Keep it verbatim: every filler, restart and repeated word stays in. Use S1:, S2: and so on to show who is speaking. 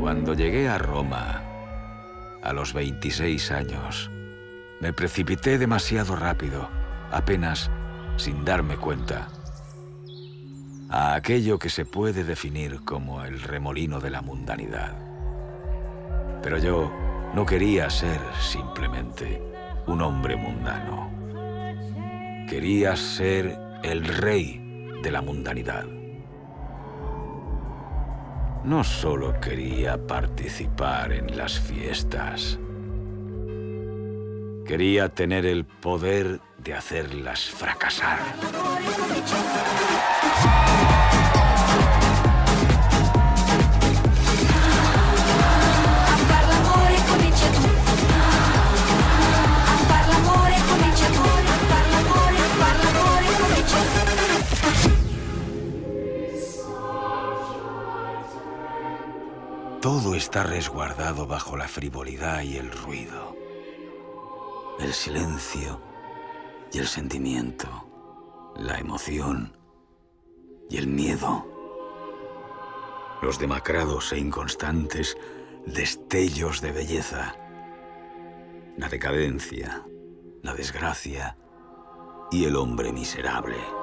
S1: Cuando llegué a Roma, a los veintiséis años, me precipité demasiado rápido, apenas sin darme cuenta, a aquello que se puede definir como el remolino de la mundanidad. Pero yo no quería ser simplemente un hombre mundano. Quería ser el rey de la mundanidad. No solo quería participar en las fiestas. Quería tener el poder de hacerlas fracasar. Todo está resguardado bajo la frivolidad y el ruido. El silencio y el sentimiento, la emoción y el miedo. Los demacrados e inconstantes destellos de belleza. La decadencia, la desgracia y el hombre miserable.